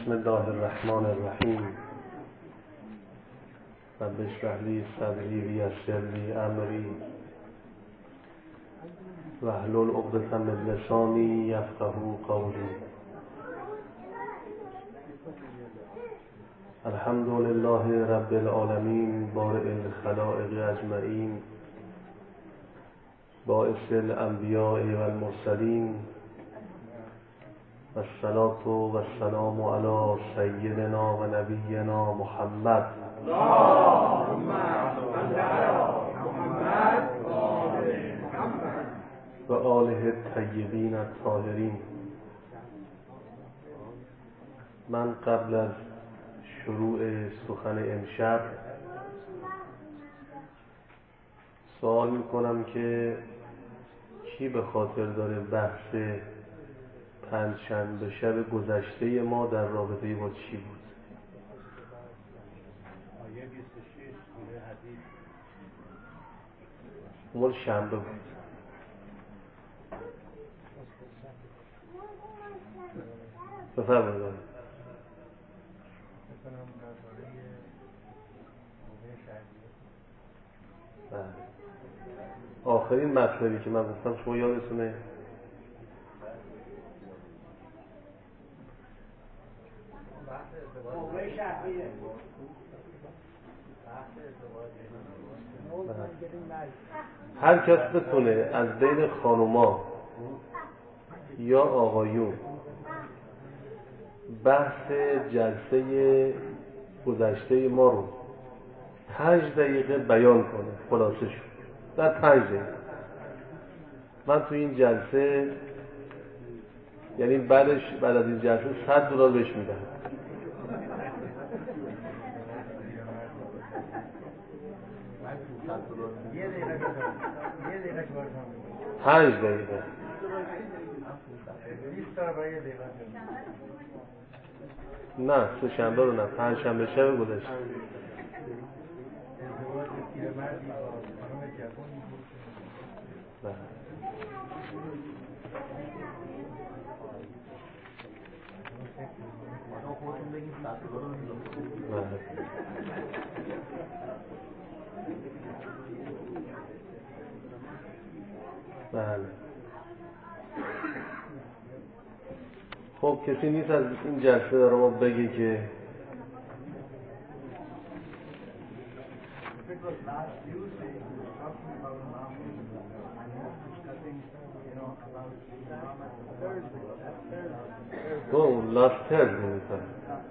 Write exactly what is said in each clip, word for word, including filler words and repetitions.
بسم الله الرحمن الرحیم. رب اشرح لی صدری ویسر لی امری واحلل عقدة من لسانی یفقهوا قولی. الحمد لله رب العالمین بارئ الخلائق اجمعین باعث الانبیاء والمرسلین والصلاة والسلام علی سیدنا و نبینا محمد اللهم صل علی محمد و آله الطیبین الطاهرین. من قبل از شروع سخن امشب سوال میکنم که کی به خاطر داره بحث پنجشنبه شب گذشته ما در رابطه با چی بود؟ آیه بیست و شش سوره حدید مال شنبه بود. بفرمایید. آخرین مطلبی که من گفتم شما یادتونه؟ موقع شهریه. هر کس بتونه از بین خانوما یا آقایون بحث جلسه گذشته ما رو پنج دقیقه بیان کنه، خلاصه شد در پنج دقیقه، من تو این جلسه یعنی بعدش بعد از این جلسه صد دلار بهش میدم. پنج دقیقه نه، سه شنبه رو نه، پنج شنبه شب گذشته. بله. خب کسی نیست از این جلسه داره ما بگه که او لاست ترز نمیتونه.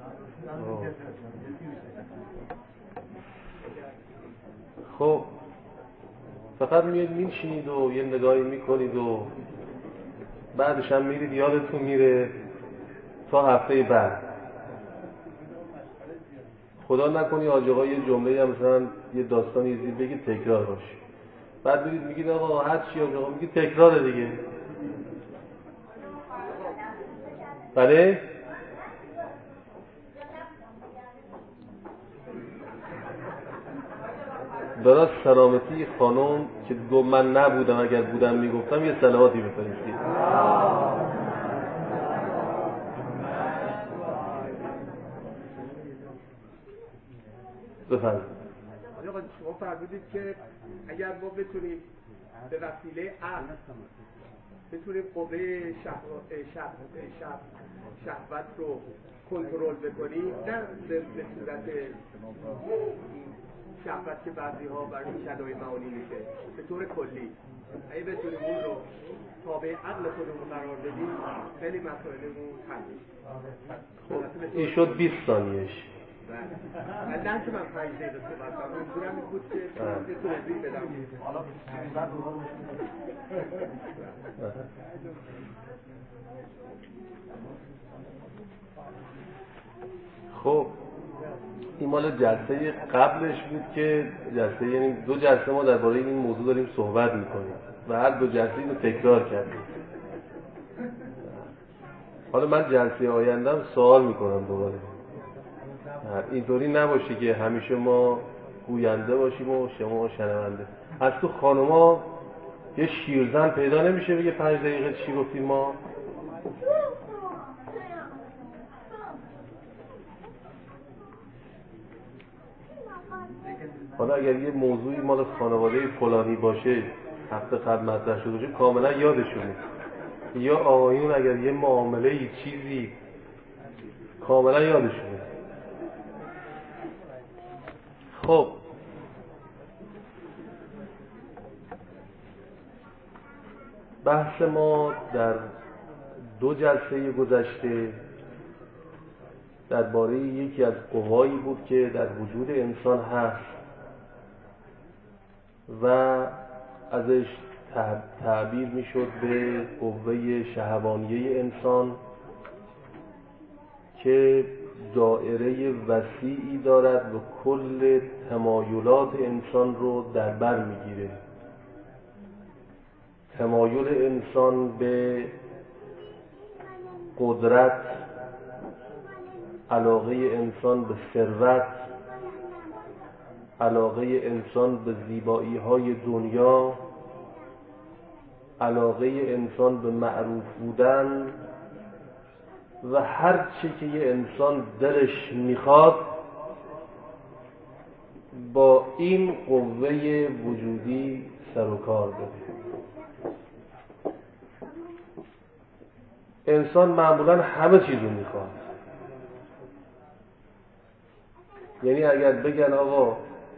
خب فقط میاد میشینید و یه نگاهی میکنید و بعدش هم میرید یادتون میره تا هفته بعد. خدا نکنی حاج آقا یه جمله هم مثلا یه داستانی زیر بگید تکرار باشه، بعد میرید میگید آقا هر چی حاج آقا میگید تکراره دیگه. بله درست سلامتی خانم که گفت من نبودم، اگر بودم میگفتم یه صلواتی بفرستید. بفرمایید. آقا شما فرمودید که اگر ما بتونیم به وسیله عقل بتونیم قوه شهوت رو کنترل بکنیم، نه به صورت شهوت که بعضی ها برای شدای معانی میشه، به طور کلی اگه بتونیم اون رو تابع عقل خودمون قرار بدیم خیلی مسائلمون حل میشه. خب این شد بیست ثانیهش. بله. نه که من پنج دقیقه صحبت کنم، اونجورم این بود که یه توضیح بدم. حالا خب این مال جلسه قبلش بود که جلسه یعنی دو جلسه ما درباره این موضوع داریم صحبت میکنیم و هر دو جلسه اینو تکرار کردیم. حالا من جلسه آیندهم سوال میکنم دوباره، اینطوری نباشه که همیشه ما گوینده باشیم و شما شنونده. از تو خانوما یه شیرزن پیدا نمیشه بگه پنج دقیقه چی گفتیم ما؟ حالا اگر یه موضوعی مال خانواده فلانی باشه هفته قبل مطرح شده باشه کاملا یادشونه، یا آقایون اگر یه معامله یه چیزی کاملا یادشونه. خب بحث ما در دو جلسه گذشته درباره یکی از قوایی بود که در وجود انسان هست و ازش تعبیر میشد به قوه شهوانیه انسان که دائره وسیعی دارد و کل تمایلات انسان رو در بر میگیره. تمایل انسان به قدرت، علاقه انسان به ثروت، علاقه انسان به زیبایی های دنیا، علاقه انسان به معروف بودن و هر چی که یه انسان دلش میخواد با این قوه وجودی سر و کار داره. انسان معمولا همه چیز رو میخواد. یعنی اگر بگن آقا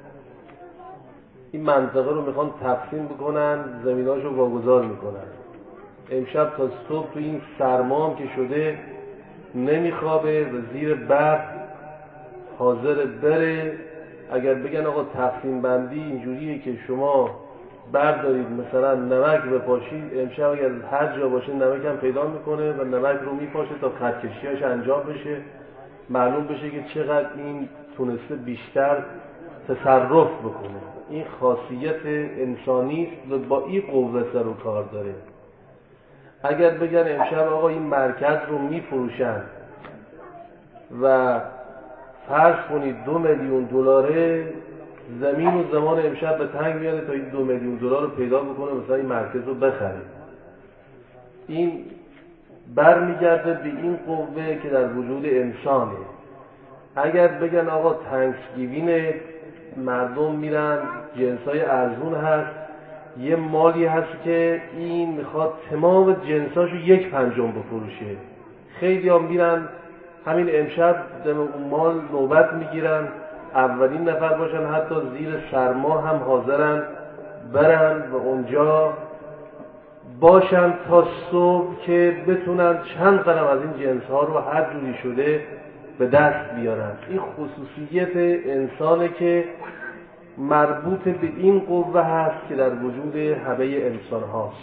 این منطقه رو میخوان تقسیم بکنن، زمیناشو واگذار میکنن، امشب تا صبح تو این سرما هم که شده نمیخوابه و زیر برف حاضر بره. اگر بگن آقا تقسیم بندی اینجوریه که شما بردارید مثلا نمک بپاشید، امشب اگر هر جا باشه نمک هم پیدا میکنه و نمک رو میپاشه تا خطکشیاش انجام بشه، معلوم بشه که چقدر این تونسته بیشتر تصرف بکنه. این خاصیت انسانی است و با این قوه سر و کار داره. اگر بگن امشب آقا این مرکز رو میفروشن و فرض کنید دو میلیون دلاره، زمین و زمان امشب به تنگ میاره تا این دو میلیون دلار رو پیدا بکنه مثلا این مرکز رو بخره. این برمیگرده به این قوه که در وجود انسانه. اگر بگن آقا تانکسگیوین مردم میرن جنسای ارزون هست، یه مالی هست که این میخواد تمام جنساشو یک پنجم بفروشه، خیلی هم میرن همین امشب دم اون مال نوبت میگیرن، اولین نفر باشن، حتی زیر سرما هم حاضرن برن و اونجا باشن تا صبح که بتونن چند قدم از این جنس ها رو هر جوری شده به دست بیارن. این خصوصیت انسانه که مربوط به این قوه هست که در وجود همه انسان هاست.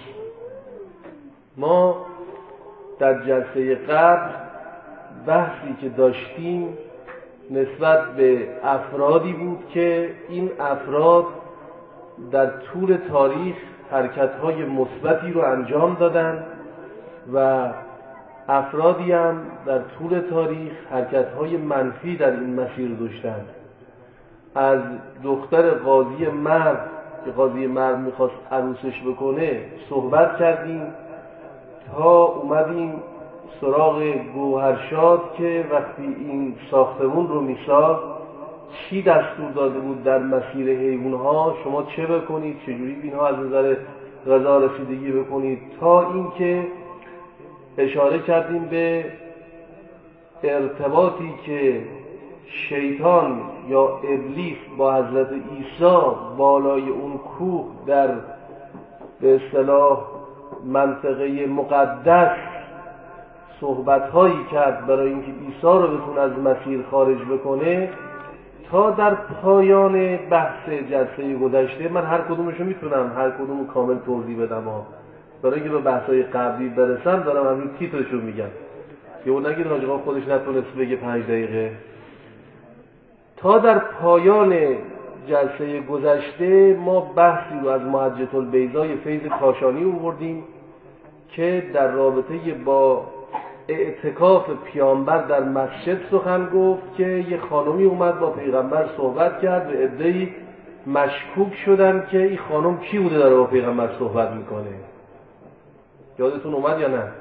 ما در جلسه قبل بحثی که داشتیم نسبت به افرادی بود که این افراد در طول تاریخ حرکت‌های مثبتی رو انجام دادن و افرادی هم در طول تاریخ حرکت‌های منفی در این مسیر داشتن. از دختر قاضی مرد که قاضی مرد میخواست عروسش بکنه صحبت کردیم تا اومدیم سراغ گوهرشاد که وقتی این ساختمون رو میساخت چی دستور داده بود در مسیر حیوانها، شما چه بکنید، چجوری اینها از نظر غذا رسیدگی بکنید، تا اینکه اشاره کردیم به ارتباطی که شیطان یا ابلیس با حضرت عیسی بالای اون کوه در به اصطلاح منطقه مقدس صحبت‌هایی کرد برای اینکه عیسی رو بتونه از مسیر خارج بکنه، تا در پایان بحث جلسه گذشته من هر کدومشو میتونم هر کدوم کامل توضیح بدم ها، برای اینکه به بحث‌های قبلی برسم دارم همین تیترشو میگم که اون نگید حاج آقا خودش نتونست بگه پنج دقیقه. تا در پایان جلسه گذشته ما بحثی رو از محجة البیضای فیض کاشانی آوردیم که در رابطه با اعتکاف پیامبر در مسجد سخن گفت که یه خانمی اومد با پیغمبر صحبت کرد و عده‌ای مشکوک شدن که این خانم کی بوده داره با پیغمبر صحبت میکنه. یادتون اومد یا نه؟ نه.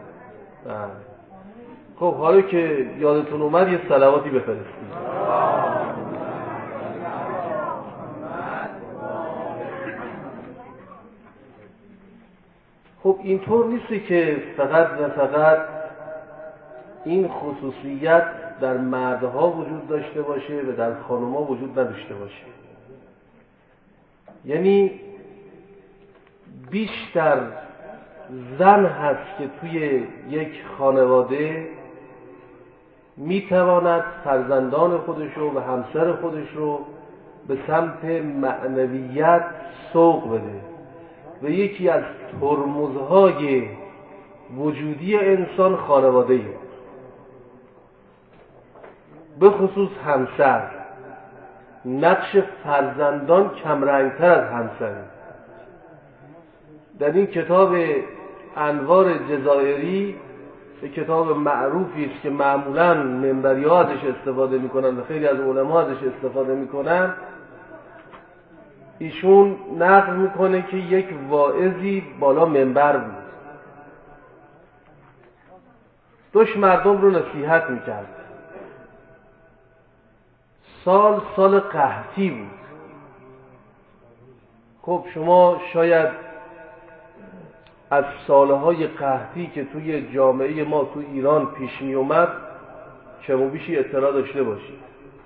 خب حالا که یادتون اومد یه صلواتی بفرستید. خب اینطور نیستی که فقط و فقط این خصوصیت در مردها وجود داشته باشه و در خانم‌ها وجود نداشته باشه. یعنی بیشتر زن هست که توی یک خانواده میتواند فرزندان خودش رو و همسر خودش رو به سمت معنویت سوق بده و یکی از ترمزهای وجودی انسان خانواده‌ای، به خصوص همسر. نقش فرزندان کمرنگتر از همسره. در این کتاب انوار جزائری، یک کتاب معروفی است که معمولاً منبری‌ها ازش استفاده می‌کنن و خیلی از علما ازش استفاده می‌کنن، ایشون نقل می‌کنه که یک واعظی بالا منبر بود، داشت مردم رو نصیحت می‌کرد. سال سال قحطی بود. خب شما شاید از سالهای قحطی که توی جامعه ما تو ایران پیش می اومد کم و بیشی اطلاع داشته باشید.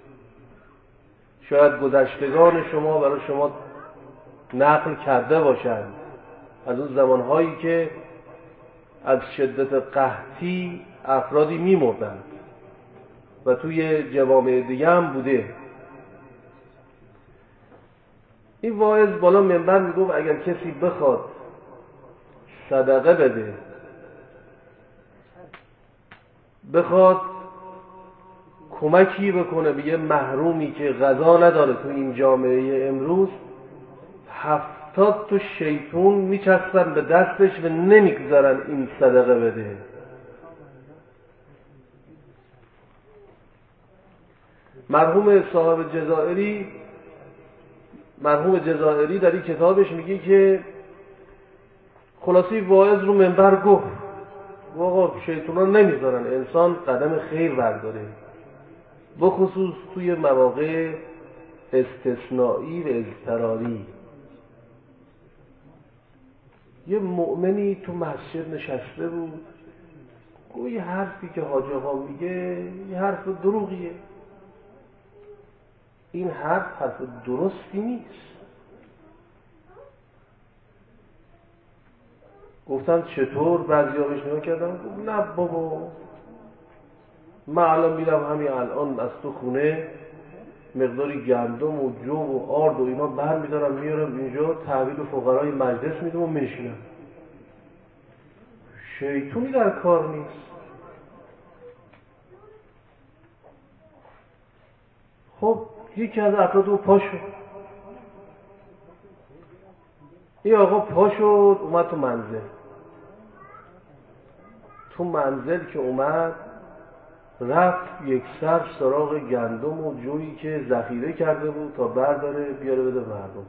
شاید گذشتگان شما برای شما نقل کرده باشند از اون زمانهایی که از شدت قحطی افرادی می مردند و توی جوامع دیگه هم بوده. این واعظ بالا منبر میگفت اگر کسی بخواد صدقه بده، بخواد کمکی بکنه به یه محرومی که غذا نداره تو این جامعه امروز، هفتاد تا شیطون میچسبن به دستش و نمیگذارن این صدقه بده. مرحوم صاحب جزائری مرحوم جزائری در این کتابش میگه که خلاصی واعظ رو منبر گفت آقا شیطونا نمیذارن انسان قدم خیر برداره، بخصوص توی مواقع استثنایی و اضطراری. یه مؤمنی تو مسجد نشسته بود، گویا یه حرفی که حاج آقا میگه یه حرف دروغیه، این حرف حرف درستی نیست. گفتم چطور؟ بعضی‌ها بهش نگاه کردن، گفت نه بابا، من الان میرم همین الان از تو خونه مقداری گندم و جو و آرد و اینا برمی‌دارم میارم اینجا تحویل فقرای مجلس میدم و میشینم. شیطونی در کار نیست. خب یکی از افراد رو پا شد، این آقا پا شد اومد تو منزل. تو منزل که اومد رفت یک سر سراغ گندم و جویی که ذخیره کرده بود تا برداره بیاره بده مردم.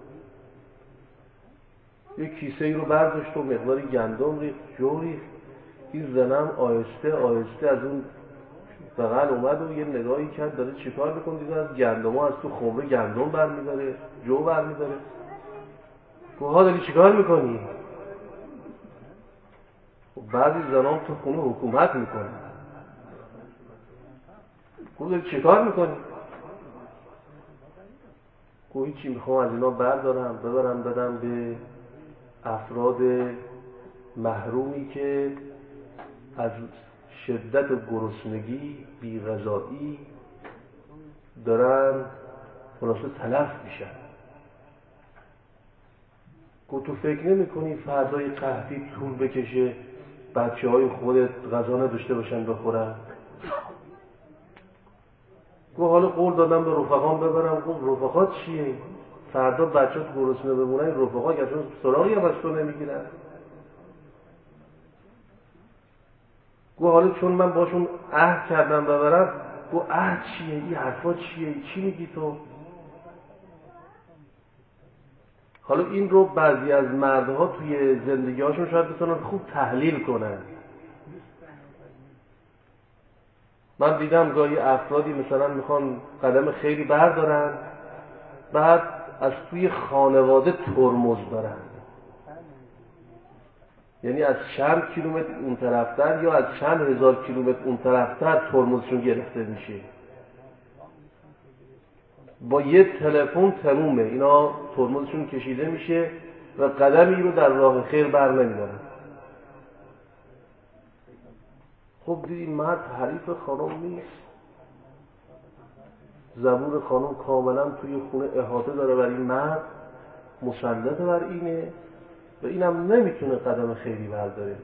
یک کیسه ای رو برداشت و مقداری گندم ریخت، جو ریخت. این زنم آهسته آهسته از اون بغل اومد و یه نگاهی کرد داره چیکار میکنه، دیدن از گندم ها از تو خمره گندم برمیداره، جو برمیداره. گوها داری چیکار میکنی؟ بعضی زنان تو خونه حکومت میکنه. گوها داری چیکار میکنی؟ گوهی چی میخوام از اینا بردارم ببرم بدم به افراد محرومی که از شدت گرسنگی بی‌غذایی دارن خلاصه تلف میشن. گفت تو فکر نمی کنی فردای قحطی طول بکشه بچه های خودت غذا نداشته باشن بخورن؟ گفت حالا قول دادم به رفقام ببرم. گفت رفقات چیه؟ فردا بچه ها گرسنه بمونن این رفقا که اصلا سراغی هم از تو نمیگیرن. گفت حالا چون من باشون عهد کردم ببرم. گفت عهد چیه؟ این حرفا چیه؟ چی میگی تو؟ حالا این رو بعضی از مردها توی زندگی هاشون شاید بتونن خوب تحلیل کنن. من دیدم گاهی افرادی مثلا میخوان قدم خیری بردارن، بعد از توی خانواده ترمز دارن. یعنی از چند کیلومتر اون طرفتر یا از چند هزار کیلومتر اون طرفتر ترمزشون گرفته میشه. با یه تلفن تمومه، اینا ترمزشون کشیده میشه و قدمی رو در راه خیر بر نمیدارن. خب دیدی مرد حریف خانم نیست، زبون خانم کاملا توی خونه احاطه داره بر این مرد، مسلط بر اینه و اینم نمیتونه قدم خیری برداره،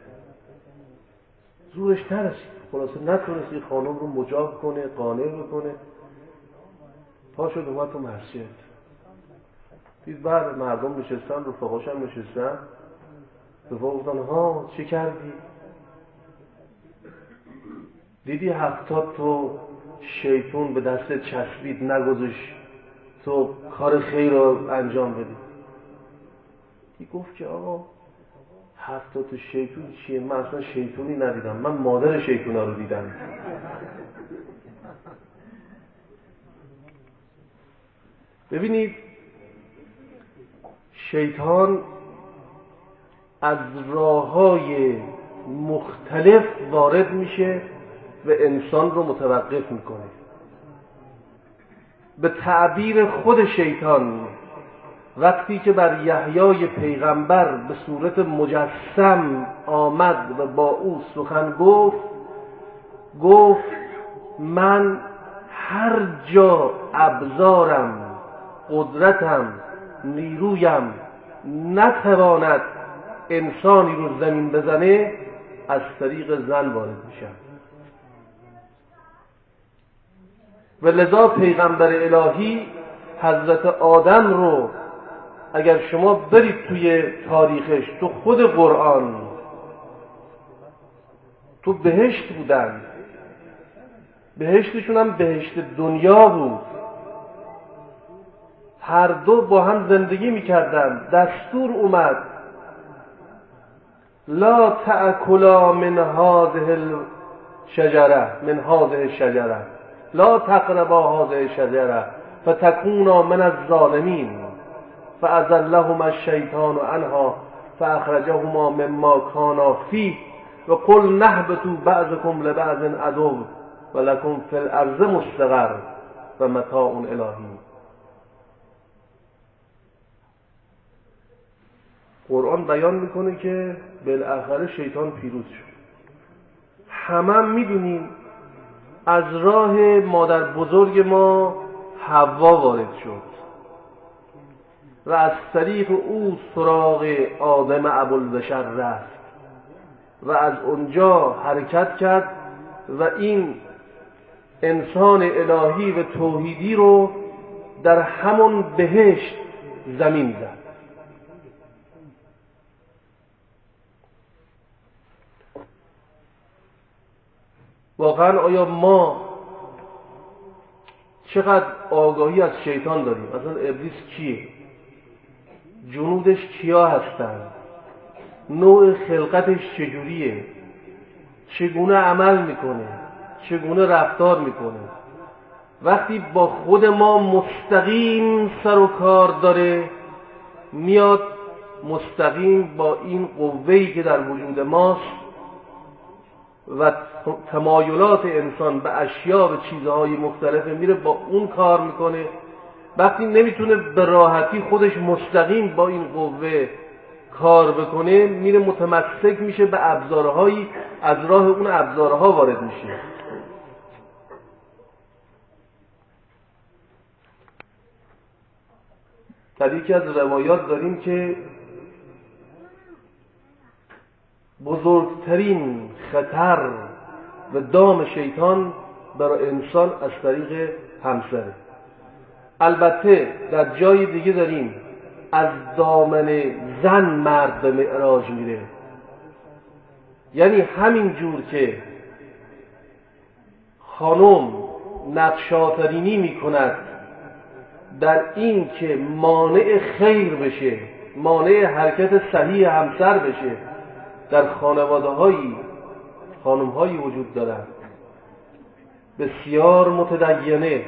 زورش نرسید، خلاصه نتونستی خانم رو مجاب کنه، قانع بکنه. پا شد اومد تو مسجد، دید بعد مردم نشستن، رفقاش هم نشستن، رفقا گفتن ها چی کردی؟ دیدی هفتاد تو شیطون به دست چسبید نگذاشت تو کار خیر رو انجام بدی. کی گفت که آقا هفتاد تو شیطون چیه؟ من اصلا شیطونی ندیدم، من مادر شیطونا رو دیدم. ببینید شیطان از راه‌های مختلف وارد میشه و انسان رو متوقف میکنه. به تعبیر خود شیطان وقتی که بر یحیای پیغمبر به صورت مجسم آمد و با او سخن گفت، گفت من هر جا ابزارم، قدرتم، نیرویم نتواند انسانی رو زمین بزنه، از طریق زن وارد میشم. و لذا پیغمبر الهی حضرت آدم رو اگر شما برید توی تاریخش، تو خود قرآن، تو بهشت بودن، بهشتشون هم بهشت دنیا بود، هر دو با هم زندگی میکردن. دستور اومد لا تأکلا من هذه الشجره من هذه الشجره لا تقربا هذه الشجره فتكونا من الظالمین فأزلهما الشیطان عنها فأخرجهما مما كانا فيه وقل نهبطوا بعضكم لبعض عدو ولكم في الارض مستقر ومتاع الهی. قرآن بیان میکنه که بالاخره شیطان پیروز شد. همه هم میدونیم از راه مادر بزرگ ما حوا وارد شد و از طریق او سراغ آدم ابوالبشر رفت و از اونجا حرکت کرد و این انسان الهی و توحیدی رو در همون بهشت زمین زد. واقعا آیا ما چقدر آگاهی از شیطان داریم؟ اصلا ابلیس کیه؟ جنودش کیا هستن؟ نوع خلقتش چجوریه؟ چگونه عمل میکنه؟ چگونه رفتار میکنه؟ وقتی با خود ما مستقیم سر و کار داره، میاد مستقیم با این قوه‌ای که در وجود ماست و تمایلات انسان به اشیاء و چیزهای مختلف میره، با اون کار میکنه. وقتی نمیتونه به راحتی خودش مستقیم با این قوه کار بکنه، میره متمسک میشه به ابزارهایی، از راه اون ابزارها وارد میشه. در یکی از روایات داریم که بزرگترین خطر و دام شیطان برای انسان از طریق همسره. البته در جای دیگه داریم از دامن زن مرد به معراج میره، یعنی همین جور که خانم نقش آفرینی میکند در این که مانع خیر بشه، مانع حرکت صحیح همسر بشه، در خانواده هایی خانم هایی وجود دارند بسیار متدینه،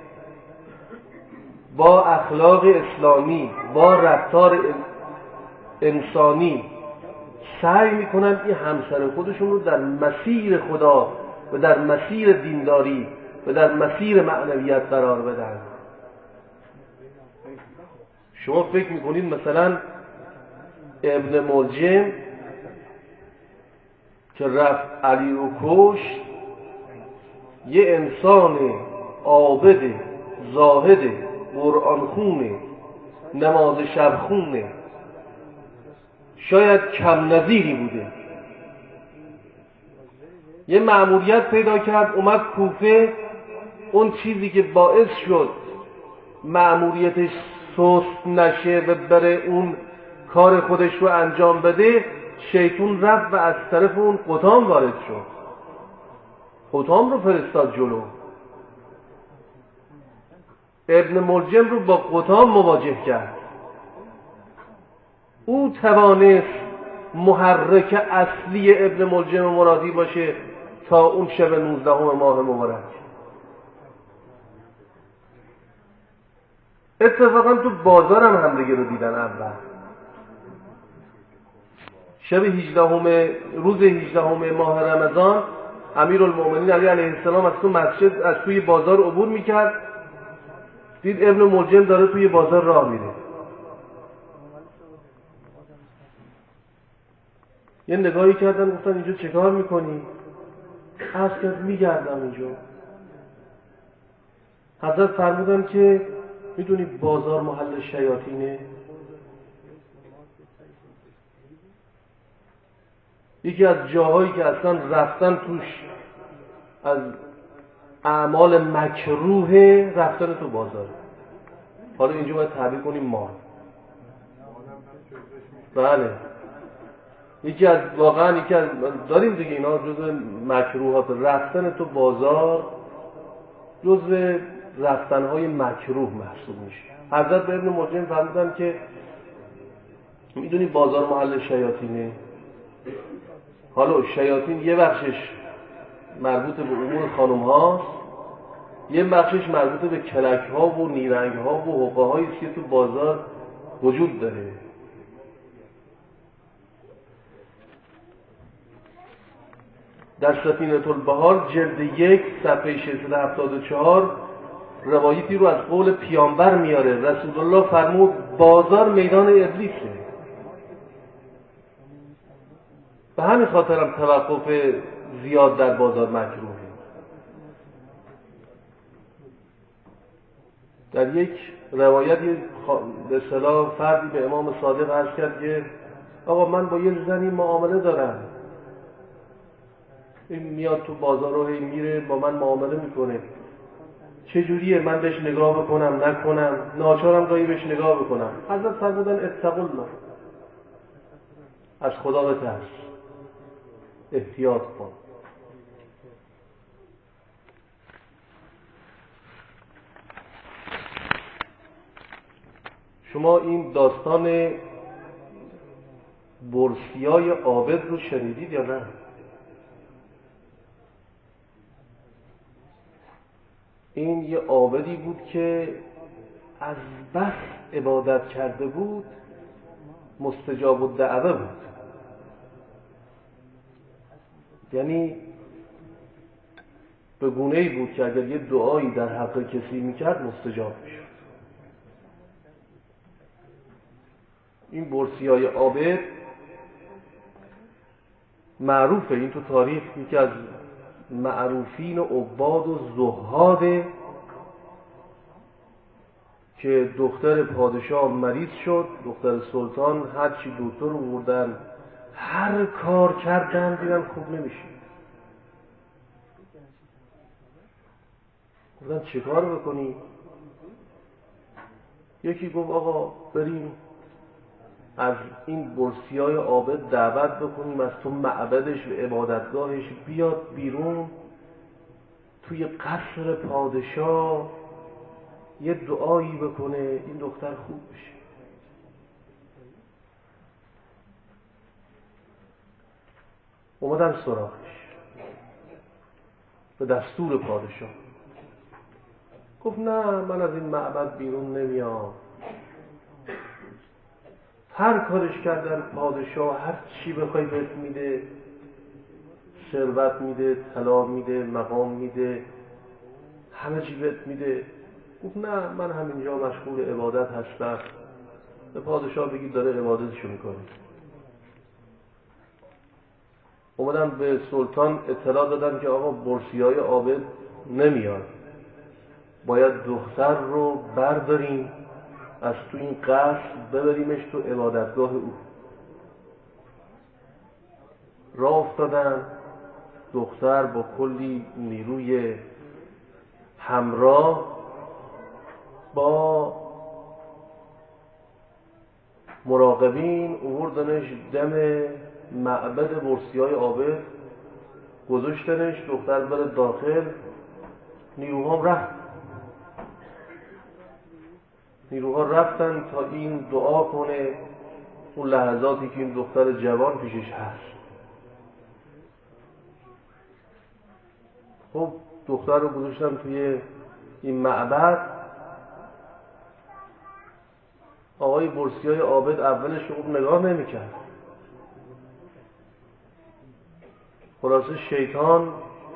با اخلاق اسلامی، با رفتار انسانی، سعی میکنن این همسر خودشون رو در مسیر خدا و در مسیر دینداری و در مسیر معنویت قرار بدن. شما فکر میکنید مثلا ابن ملجم که رفت علی رو کشت، یه انسان عابد زاهد قرآن خونه نماز شب خونه شاید کم نظیری بوده، یه مأموریت پیدا کرد اومد کوفه، اون چیزی که باعث شد مأموریتش سست نشه و بره اون کار خودش رو انجام بده، شیطون رفت و از طرف اون قطام وارد شد، قطام رو فرستاد جلو، ابن ملجم رو با قطام مواجه کرد. او توانست محرک اصلی ابن ملجم مرادی باشه تا اون شب نوزدهم ماه مبارک. اتفاقا تو بازارم هم همدیگه رو دیدن. اول شب هجدهم روز هجدهم ماه رمضان امیرالمومنین علی علیه السلام از تو مسجد از توی بازار عبور میکرد، دید ابن ملجم داره توی بازار راه میره، یه نگاهی کردن گفتن اینجا چه کار میکنی؟ عرض کرد میگردم اینجا. حضرت فرمودن که میدونی بازار محل شیاطینه؟ یکی از جاهایی که اصلا رفتن توش از اعمال مکروه رفتن تو بازاره. حالا اینجا باید تعبیر کنیم مال. بله یکی از واقعا یکی از داریم دیگه اینا جزء مکروهات، رفتن تو بازار جزء رفتنهای مکروه محسوب میشه. حضرت به ابن ملجم فرمودن که میدونی بازار محل شیاطینه؟ حالا شیاطین یه بخشش مربوط به امور خانم هاست، یه بخشش مربوط به کلک ها و نیرنگ ها و حقه هایی که تو بازار وجود داره. در سفینة البحار جلد یک صفحه ششصد و هفتاد و چهار روایتی رو از قول پیامبر میاره. رسول الله فرمود بازار میدان ابلیسه. به همین خاطرم توقف زیاد در بازار مکروهه. در یک روایت به اصطلاح فردی به امام صادق عرض کرد که آقا من با یه زنی معامله دارم، این میاد تو بازار رو هی میره با من معامله میکنه، چجوریه من بهش نگاه بکنم نکنم؟ ناچارم گاهی بهش نگاه بکنم. حضرت فرمودن اتقوا الله، از خدا بترس، احتیاط کن. شما این داستان برسیای عابد رو شنیدید یا نه؟ این یه عابدی بود که از بس عبادت کرده بود مستجاب الدعوه بود، یعنی به گونه‌ای بود که اگر یه دعایی در حق کسی میکرد مستجاب میشد. این برسیای عابد معروفه، این تو تاریخ یکی از معروفین و عباد و زهاده که دختر پادشاه مریض شد، دختر سلطان، هر چی دکتر آوردن هر کار کردن دیدن خوب نمیشه. گفتن چه کار بکنی؟ یکی گفت آقا بریم از این برسیای عابد دعوت بکنیم از تو معبدش و عبادتگاهش بیاد بیرون توی قصر پادشاه یه دعایی بکنه این دختر خوب بشه. اومدن سراغش به دستور پادشاه. گفت نه من از این معبد بیرون نمیام، هر کارش کردن پادشاه هر چی بخوای بهت میده، ثروت میده، طلا میده، مقام میده، همه چی بهت میده. گفت نه، من همینجا مشغول عبادت هستم. به پادشاه بگید داره عبادتشو میکنه. اومدن به سلطان اطلاع دادن که آقا بورسیای عابد نمیاد، باید دختر رو برداریم از تو این قصر ببریمش تو عبادتگاه او. راه افتادن، دختر با کلی نیروی همراه با مراقبین اووردنش دم معبد بورسیای عابد، گذاشتنش، دختر بره داخل. نیروها رفت نیروها رفتن تا این دعا کنه اون لحظاتی که این دختر جوان پیشش هست. خب دختر رو گذاشتن توی این معبد. آقای بورسیای عابد اولش خوب نگاه نمی‌کرد. خلاصه شیطان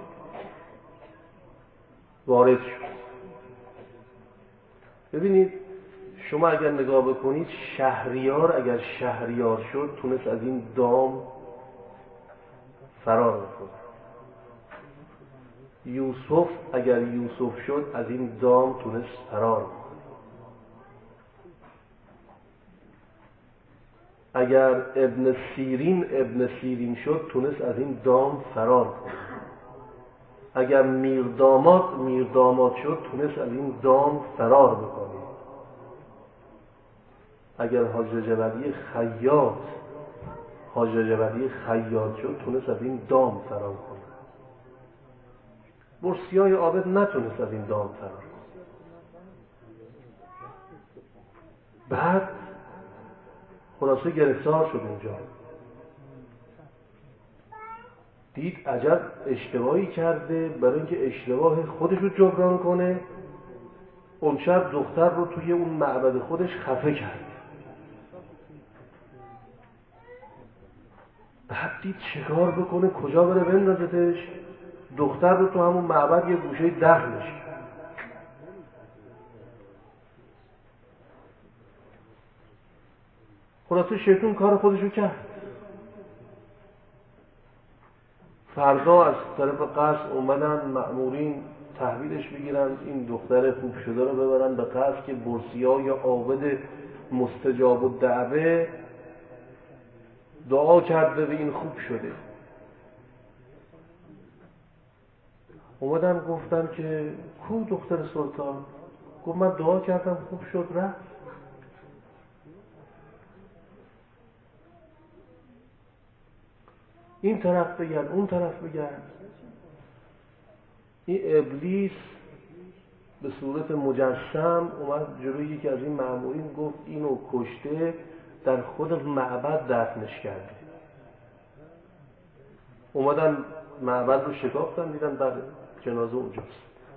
وارد شد. ببینید شما اگر نگاه بکنید، شهریار اگر شهریار شد تونست از این دام فرار بکنه. یوسف اگر یوسف شد از این دام تونست فرار بکنه. اگر ابن سیرین ابن سیرین شد تونست از این دام فرار کنه. اگر میرداماد میرداماد شد تونست از این دام فرار بکنه. اگر حاج جبلی خیاط حاج جبلی خیاط شد تونست از این دام فرار کنه. بورسیای عابد نتونست از این دام فرار کنه. بعد خلاصه گرفتار شد اونجا. دید عجب اشتباهی کرده، برای اینکه اشتباه خودش رو جبران کنه اون شب دختر رو توی اون معبد خودش خفه کرد. بعد دید چیکار بکنه، کجا بره بندازتش. دختر رو تو همون معبد یه گوشه دفنش کرد. خلاصه شیطان کار خودش رو کرد. فردا از طرف قصر اومدن مأمورین تحویلش بگیرن، این دختر خوب شده رو ببرن به قصر که بورسیای عابد مستجاب الدعوه دعا کرده و این خوب شده. اومدن گفتن که کو دختر سلطان؟ گفت من دعا کردم خوب شد رفت. این طرف بگرد اون طرف بگرد. این ابلیس به صورت مجسم اومد جلوی یکی از این مأمورین گفت اینو کشته، در خود معبد دفنش کرده. اومدن معبد رو شکافتن، دیدن بله جنازه اونجاست.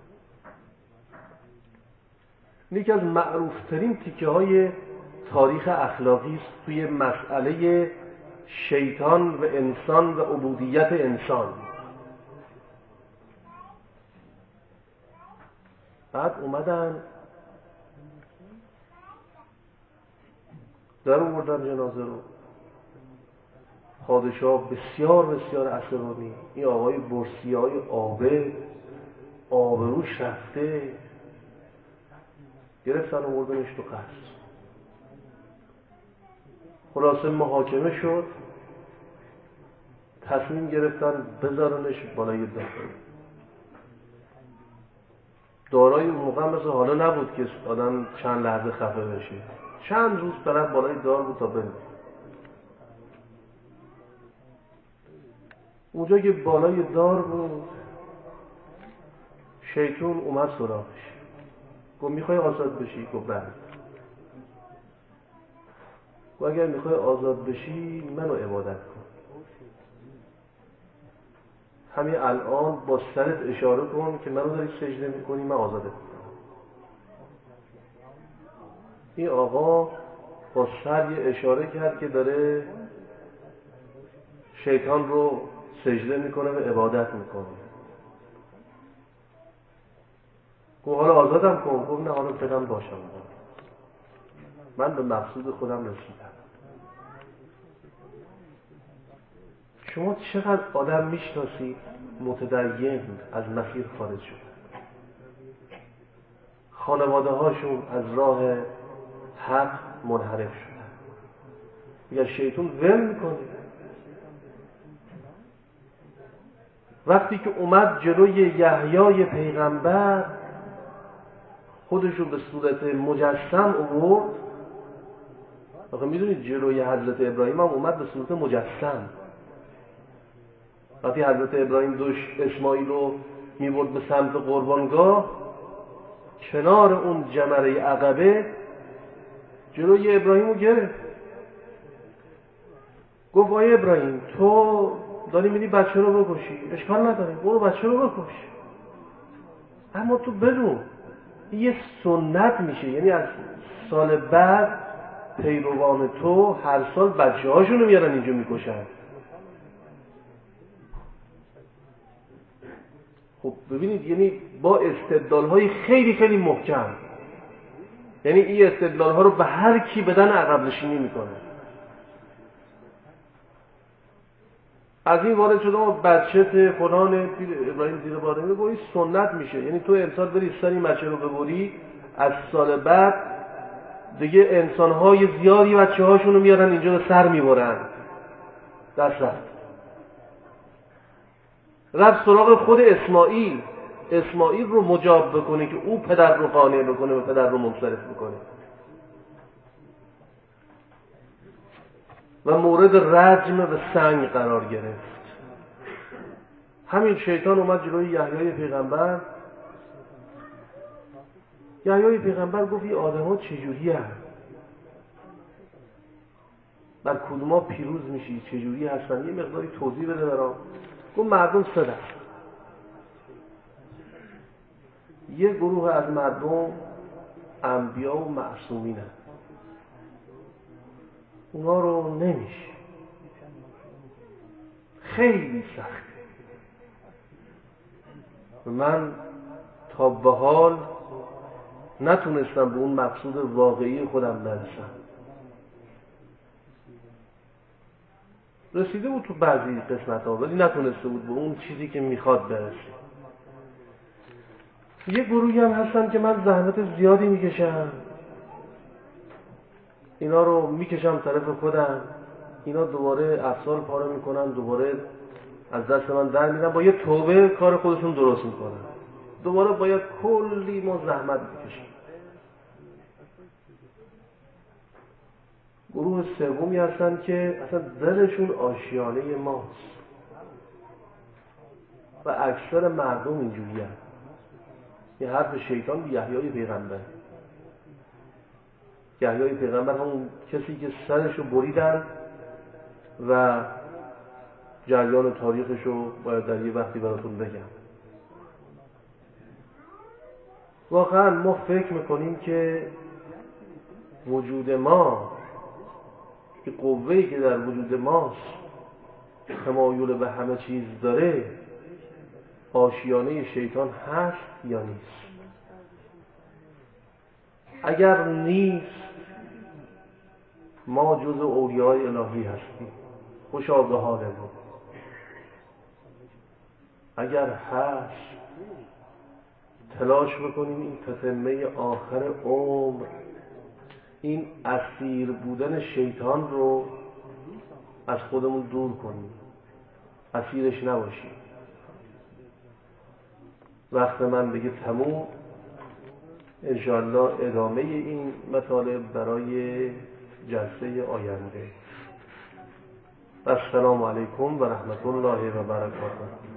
این یکی از معروفترین تیکه های تاریخ اخلاقی است توی مسئله شیطان و انسان و عبودیت انسان. بعد اومدن در آوردن جنازه رو. پادشاه بسیار بسیار عصبانی، این آقای بورسیای عابد آبروش رفته، گرفتن آوردنش تو قصر. خلاصه محاکمه شد، تصمیم گرفتن بذارنش بالای دار. دارای اون موقع مثل حالا نبود که آدم چند لحظه خفه بشه، چند روز طرف بالای دار بود تا بمیره. اونجا که بالای دار بود شیطان اومد سراغش، گفت میخوای آزاد بشی؟ گفت بله. و اگر میخوای آزاد بشی منو عبادت کن، همین الان با سرت اشاره کن که منو داری سجده میکنی، من آزادت کنم. این آقا با سر یه اشاره کرد که داره شیطان رو سجده میکنه و عبادت میکنه. گفت حالا آزادم کن. گفت نه حالا بدم باشم، من به مقصود خودم رسیدم. شما چقدر آدم میشناسید متدین از مسیر خارج شده، خانواده هاشون از راه حق منحرف شدن، میگن شیطان ول میکنه. وقتی که اومد جلوی یحیای پیغمبر خودشو به صورت مجسم آورد. آخه میدونید جلوی حضرت ابراهیم هم اومد به صورت مجسم. وقتی حضرت ابراهیم دوش اسماعیل رو میبرد به سمت قربانگاه، کنار اون جمره عقبه جلوی ابراهیم رو گرفت. گفت آیه ابراهیم تو داری میری بچه رو بکشی، اشکال نداره، برو بچه رو بکش، اما تو بدون یه سنت میشه، یعنی از سال بعد پیروان تو هر سال بچه هاشونو میارن اینجا میکشن. خب ببینید، یعنی با استدلال های خیلی خیلی محکم، یعنی این استدلال ها رو به هر کی بدن عقب نشینی میکنه. از این وارد شده ما بچه فلان ابراهیم زیر باره میگه این سنت میشه، یعنی تو امسال بری سر این بچه رو ببری، از سال بعد دیگه انسانهای زیادی بچه هاشونو میارن اینجا به سر میبرن. دست رفت رفت سراغ خود اسماعیل. اسماعیل رو مجاب بکنه که او پدر رو قانع بکنه و پدر رو منصرف بکنه و مورد رجم و سنگ قرار گرفت. همین شیطان اومد جلوی یحیای پیغمبر. یحیای پیغمبر گفت این آدم ها چجوری هست؟ بر کدوما پیروز میشی؟ چجوری هستن؟ یه مقداری توضیح بده برام. گفت مردم سه دست. یه گروه از مردم انبیا و معصومین هست، اونا رو نمیشه، خیلی سخته. من تا به حال نتونستم به اون مقصود واقعی خودم برسم. رسیده بود تو بعضی قسمت ها ولی نتونسته بود به اون چیزی که میخواد برسه. یه گروهی هم هستن که من زحمت زیادی میکشم، اینا رو میکشم طرف خودم، اینا دوباره افسار پاره میکنن، دوباره از دست من در میرن، با یه توبه کار خودشون درست میکنن، دوباره باید کلی ما زحمت بکشیم. گروه سومی هستن که اصلا دلشون آشیانه ماست و اکثر مردم اینجوری هست. یه حرف شیطان به یحیای پیغمبر. یحیای پیغمبر همون کسی که سرشو بریدن و جریان تاریخشو باید در یه وقتی براتون بگم. واقعا ما فکر میکنیم که وجود ما، که قوه‌ای که در وجود ماست تمایل به همه چیز داره، آشیانه شیطان هست یا نیست؟ اگر نیست ما جز اولیای الهی هستیم، خوشا به حال ما. اگر هست تلاش بکنیم این تتمه آخر عمر، این اسیر بودن شیطان رو از خودمون دور کنیم، اسیرش نباشیم. وقت من بگه تموم، انشاءالله ادامه این مطالب برای جلسه آینده. السلام علیکم و رحمت الله و برکاته.